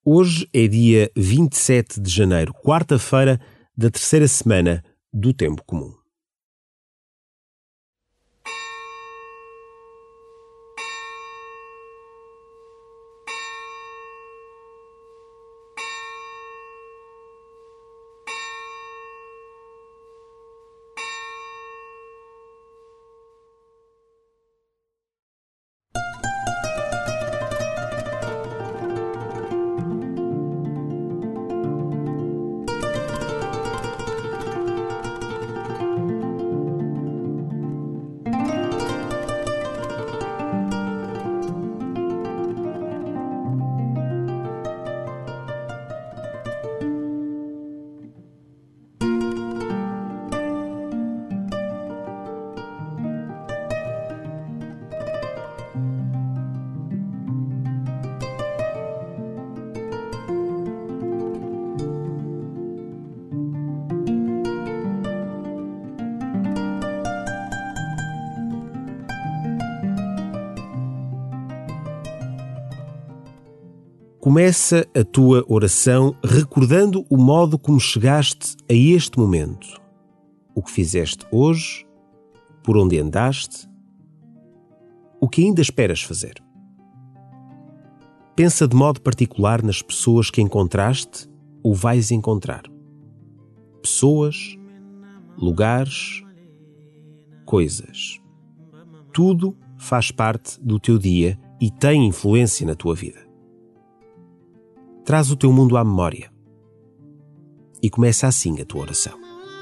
Hoje é dia 27 de janeiro, quarta-feira da terceira semana do Tempo Comum. Começa a tua oração recordando o modo como chegaste a este momento, o que fizeste hoje, por onde andaste, o que ainda esperas fazer. Pensa de modo particular nas pessoas que encontraste ou vais encontrar. Pessoas, lugares, coisas. Tudo faz parte do teu dia e tem influência na tua vida. Traz o teu mundo à memória e começa assim a tua oração.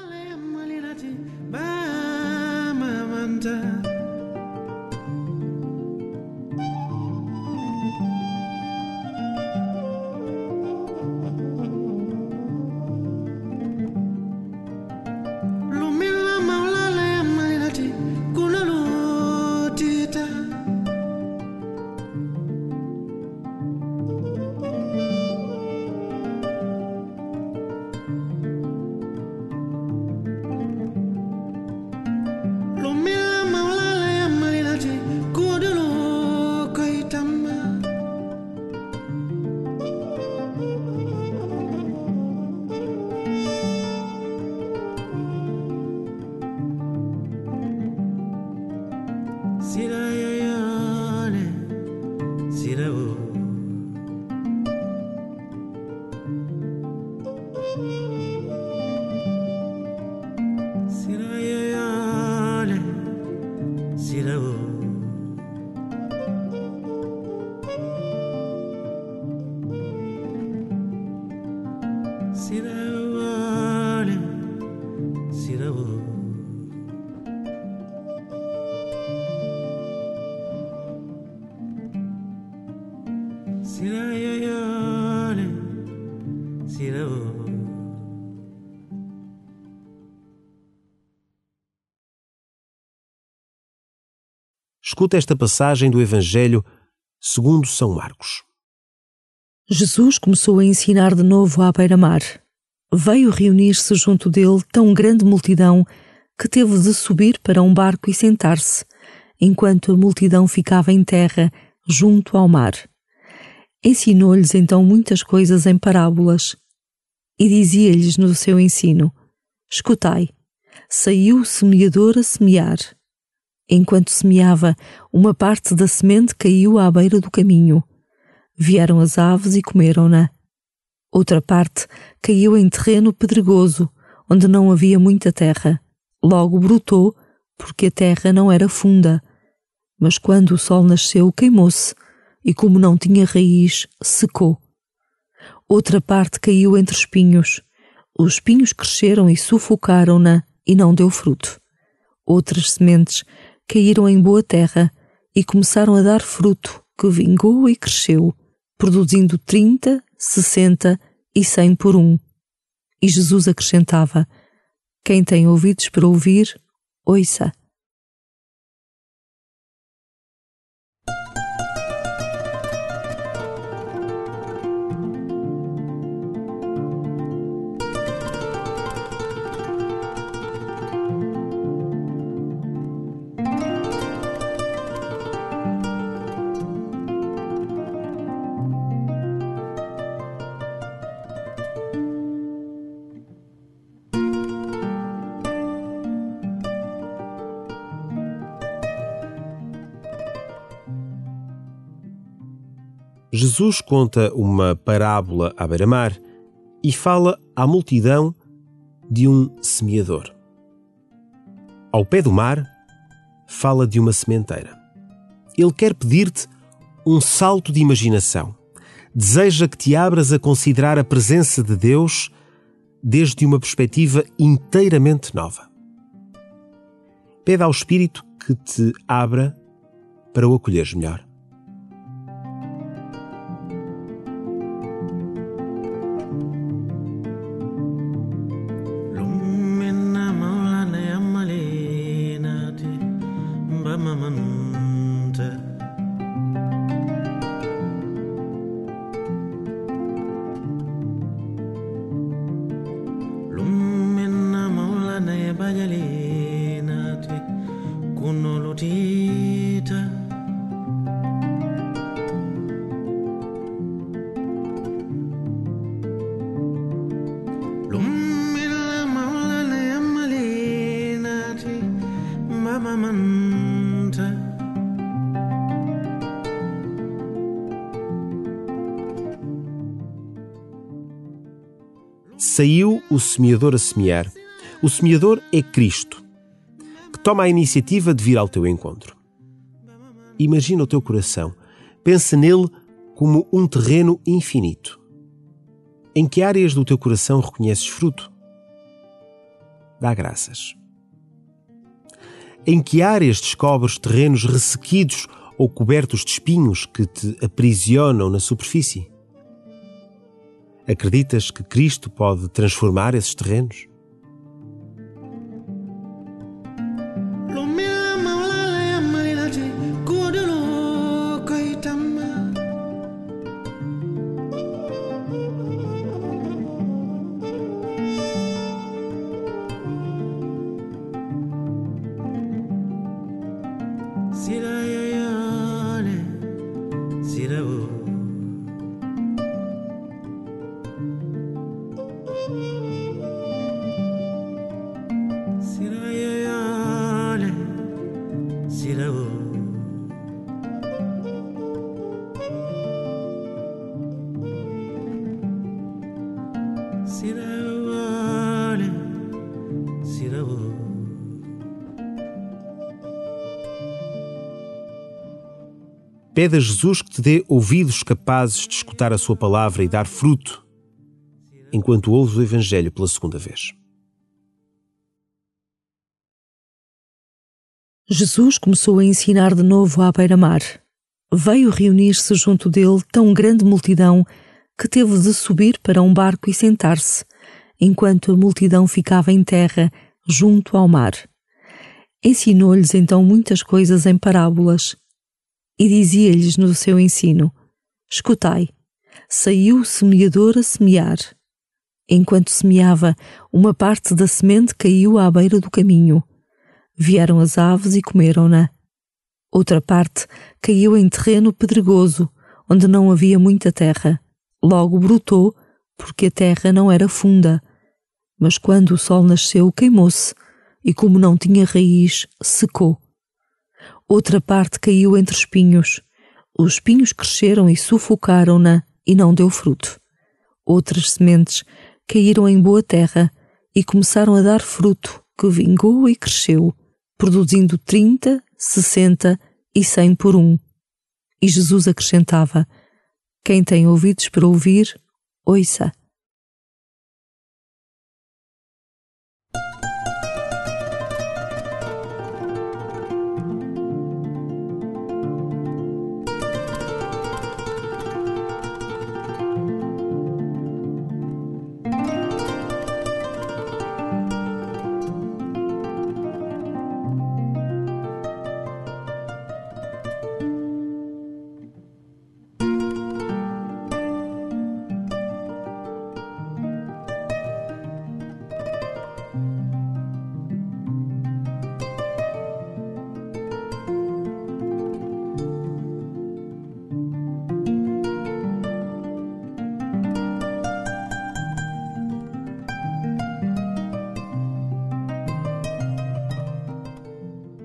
Escuta esta passagem do Evangelho segundo São Marcos. Jesus começou a ensinar de novo à beira-mar. Veio reunir-se junto dele tão grande multidão que teve de subir para um barco e sentar-se, enquanto a multidão ficava em terra, junto ao mar. Ensinou-lhes então muitas coisas em parábolas e dizia-lhes no seu ensino: Escutai, saiu o semeador a semear. Enquanto semeava, uma parte da semente caiu à beira do caminho. Vieram as aves e comeram-na. Outra parte caiu em terreno pedregoso, onde não havia muita terra. Logo brotou, porque a terra não era funda. Mas quando o sol nasceu, queimou-se, e como não tinha raiz, secou. Outra parte caiu entre espinhos. Os espinhos cresceram e sufocaram-na, e não deu fruto. Outras sementes caíram em boa terra e começaram a dar fruto, que vingou e cresceu, produzindo 30, 60 e 100 por um. E Jesus acrescentava: Quem tem ouvidos para ouvir, ouça. Jesus conta uma parábola à beira-mar e fala à multidão de um semeador. Ao pé do mar, fala de uma sementeira. Ele quer pedir-te um salto de imaginação. Deseja que te abras a considerar a presença de Deus desde uma perspectiva inteiramente nova. Pede ao Espírito que te abra para o acolheres melhor. Saiu o semeador a semear. O semeador é Cristo, que toma a iniciativa de vir ao teu encontro. Imagina o teu coração. Pensa nele como um terreno infinito. Em que áreas do teu coração reconheces fruto? Dá graças. Em que áreas descobres terrenos ressequidos ou cobertos de espinhos que te aprisionam na superfície? Acreditas que Cristo pode transformar esses terrenos? Pede a Jesus que te dê ouvidos capazes de escutar a sua palavra e dar fruto enquanto ouves o Evangelho pela segunda vez. Jesus começou a ensinar de novo à beira-mar. Veio reunir-se junto dele tão grande multidão que teve de subir para um barco e sentar-se, enquanto a multidão ficava em terra junto ao mar. Ensinou-lhes então muitas coisas em parábolas e dizia-lhes no seu ensino: escutai, saiu o semeador a semear. Enquanto semeava, uma parte da semente caiu à beira do caminho. Vieram as aves e comeram-na. Outra parte caiu em terreno pedregoso, onde não havia muita terra. Logo brotou, porque a terra não era funda. Mas quando o sol nasceu, queimou-se, e como não tinha raiz, secou. Outra parte caiu entre espinhos. Os espinhos cresceram e sufocaram-na, e não deu fruto. Outras sementes caíram em boa terra e começaram a dar fruto, que vingou e cresceu, produzindo 30, 60 e 100 por um. E Jesus acrescentava: quem tem ouvidos para ouvir, ouça.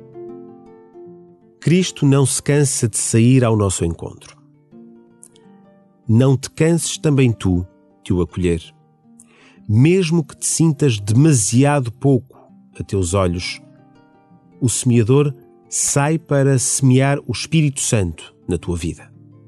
Cristo não se cansa de sair ao nosso encontro. não te canses também tu de o acolher. Mesmo que te sintas demasiado pouco a teus olhos, o semeador sai para semear o Espírito Santo na tua vida.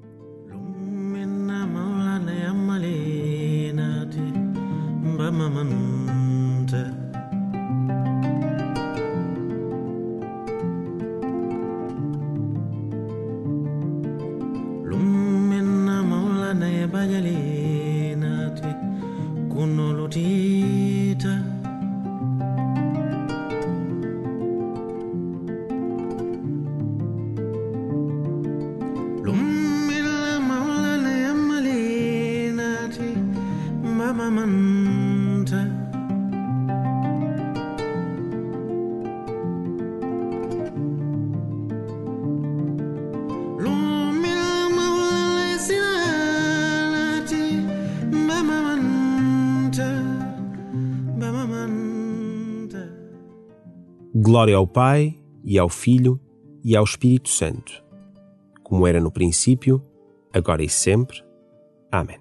Glória ao Pai, e ao Filho, e ao Espírito Santo, como era no princípio, agora e sempre. Amém.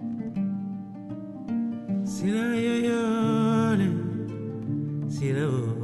Sira